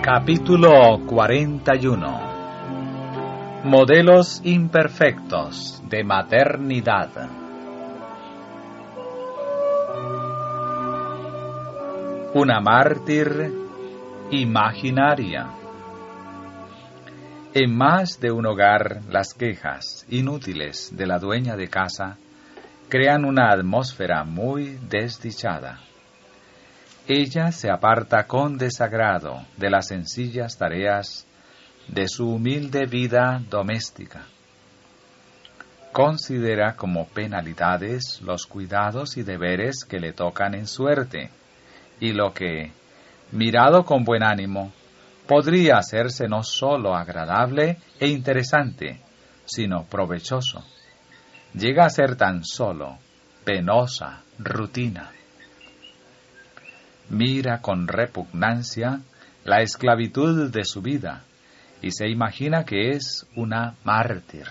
Capítulo 41. Modelos imperfectos de maternidad. Una mártir imaginaria. En más de un hogar, las quejas inútiles de la dueña de casa crean una atmósfera muy desdichada. Ella se aparta con desagrado de las sencillas tareas de su humilde vida doméstica. Considera como penalidades los cuidados y deberes que le tocan en suerte, y lo que, mirado con buen ánimo, podría hacerse no sólo agradable e interesante, sino provechoso, llega a ser tan solo penosa rutina. Mira con repugnancia la esclavitud de su vida y se imagina que es una mártir.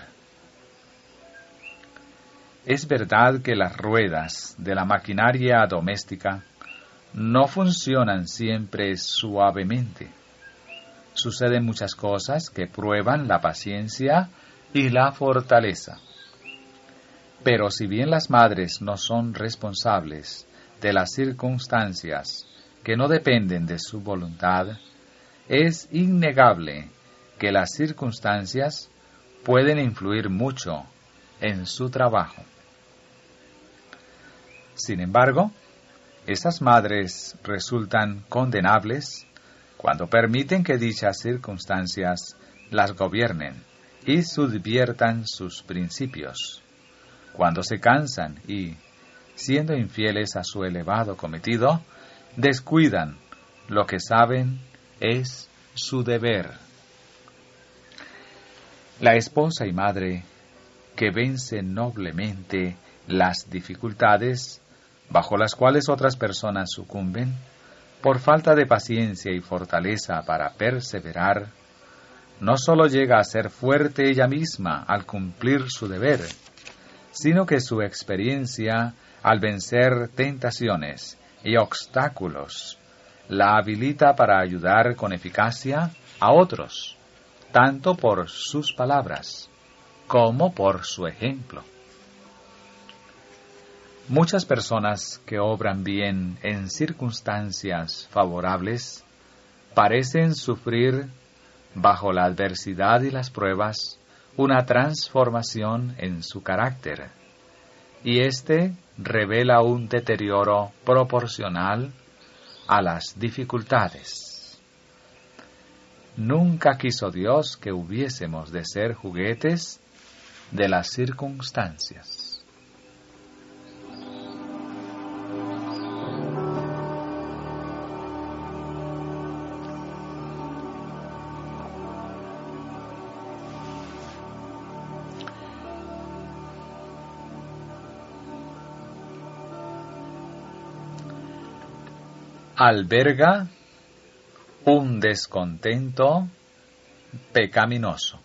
Es verdad que las ruedas de la maquinaria doméstica no funcionan siempre suavemente. Suceden muchas cosas que prueban la paciencia y la fortaleza. Pero si bien las madres no son responsables de las circunstancias que no dependen de su voluntad, es innegable que las circunstancias pueden influir mucho en su trabajo. Sin embargo, esas madres resultan condenables cuando permiten que dichas circunstancias las gobiernen y subviertan sus principios, cuando se cansan y, siendo infieles a su elevado cometido, descuidan lo que saben es su deber. La esposa y madre que vence noblemente las dificultades bajo las cuales otras personas sucumben, por falta de paciencia y fortaleza para perseverar, no sólo llega a ser fuerte ella misma al cumplir su deber, sino que su experiencia al vencer tentaciones y obstáculos la habilita para ayudar con eficacia a otros, tanto por sus palabras como por su ejemplo. Muchas personas que obran bien en circunstancias favorables parecen sufrir, bajo la adversidad y las pruebas, una transformación en su carácter, y éste revela un deterioro proporcional a las dificultades. Nunca quiso Dios que hubiésemos de ser juguetes de las circunstancias. Alberga un descontento pecaminoso.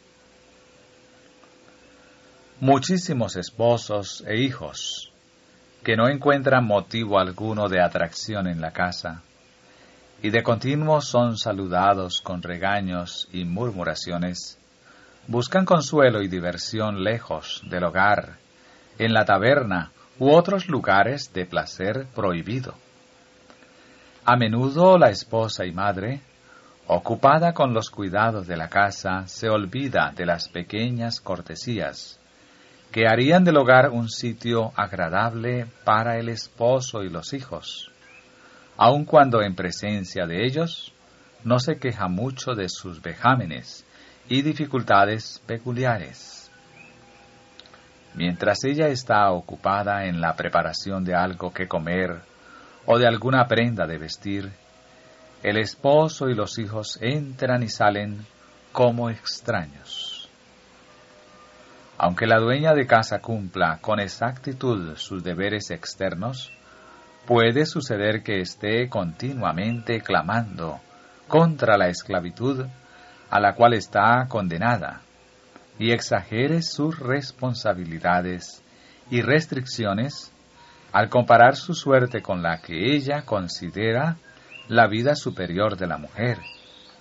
Muchísimos esposos e hijos que no encuentran motivo alguno de atracción en la casa y de continuo son saludados con regaños y murmuraciones, buscan consuelo y diversión lejos del hogar, en la taberna u otros lugares de placer prohibido. A menudo la esposa y madre, ocupada con los cuidados de la casa, se olvida de las pequeñas cortesías que harían del hogar un sitio agradable para el esposo y los hijos, aun cuando en presencia de ellos no se queja mucho de sus vejámenes y dificultades peculiares. Mientras ella está ocupada en la preparación de algo que comer o de alguna prenda de vestir, el esposo y los hijos entran y salen como extraños. Aunque la dueña de casa cumpla con exactitud sus deberes externos, puede suceder que esté continuamente clamando contra la esclavitud a la cual está condenada y exagere sus responsabilidades y restricciones al comparar su suerte con la que ella considera la vida superior de la mujer,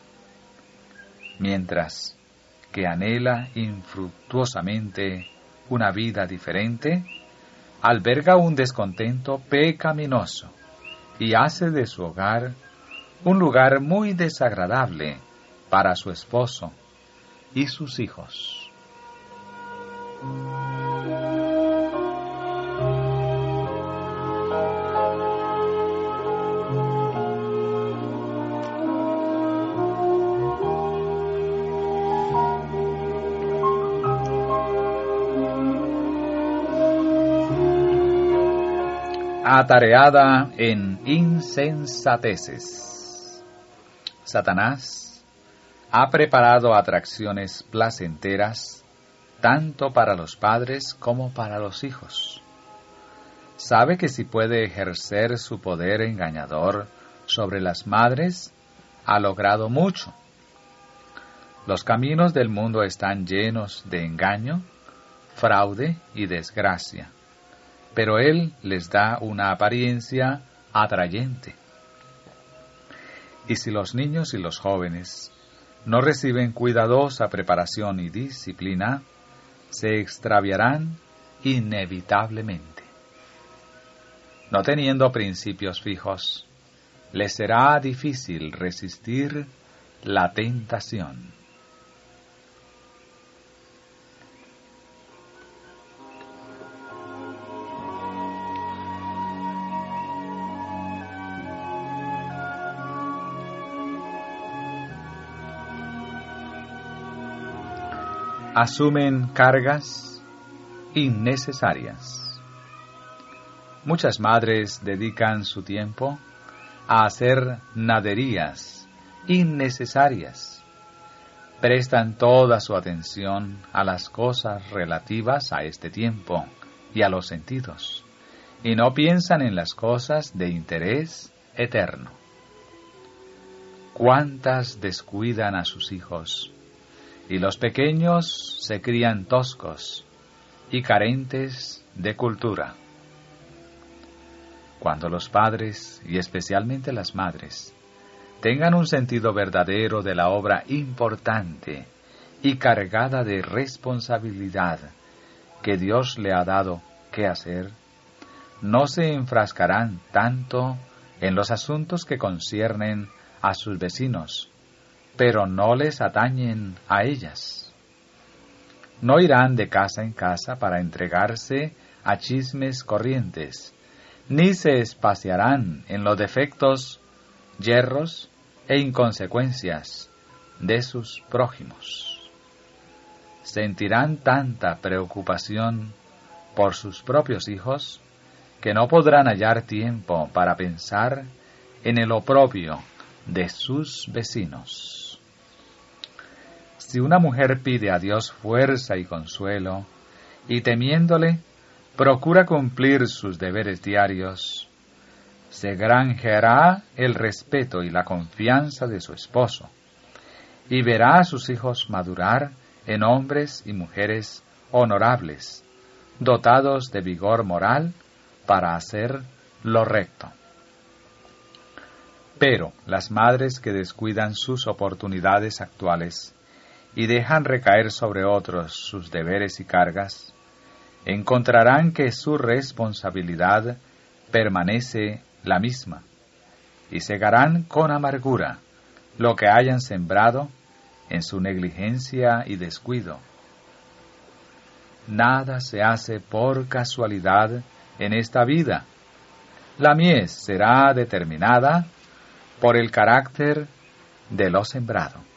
mientras que anhela infructuosamente una vida diferente, alberga un descontento pecaminoso y hace de su hogar un lugar muy desagradable para su esposo y sus hijos. Atareada en insensateces. Satanás ha preparado atracciones placenteras tanto para los padres como para los hijos. Sabe que si puede ejercer su poder engañador sobre las madres, ha logrado mucho. Los caminos del mundo están llenos de engaño, fraude y desgracia, pero él les da una apariencia atrayente. Y si los niños y los jóvenes no reciben cuidadosa preparación y disciplina, se extraviarán inevitablemente. No teniendo principios fijos, les será difícil resistir la tentación. Asumen cargas innecesarias. Muchas madres dedican su tiempo a hacer naderías innecesarias. Prestan toda su atención a las cosas relativas a este tiempo y a los sentidos, y no piensan en las cosas de interés eterno. ¿Cuántas descuidan a sus hijos? Y los pequeños se crían toscos y carentes de cultura. Cuando los padres, y especialmente las madres, tengan un sentido verdadero de la obra importante y cargada de responsabilidad que Dios le ha dado que hacer, no se enfrascarán tanto en los asuntos que conciernen a sus vecinos, pero no les atañen a ellas. No irán de casa en casa para entregarse a chismes corrientes, ni se espaciarán en los defectos, yerros e inconsecuencias de sus prójimos. Sentirán tanta preocupación por sus propios hijos que no podrán hallar tiempo para pensar en el oprobio de sus vecinos. Si una mujer pide a Dios fuerza y consuelo, y temiéndole, procura cumplir sus deberes diarios, se granjeará el respeto y la confianza de su esposo, y verá a sus hijos madurar en hombres y mujeres honorables, dotados de vigor moral para hacer lo recto. Pero las madres que descuidan sus oportunidades actuales y dejan recaer sobre otros sus deberes y cargas, encontrarán que su responsabilidad permanece la misma, y segarán con amargura lo que hayan sembrado en su negligencia y descuido. Nada se hace por casualidad en esta vida. La mies será determinada por el carácter de lo sembrado.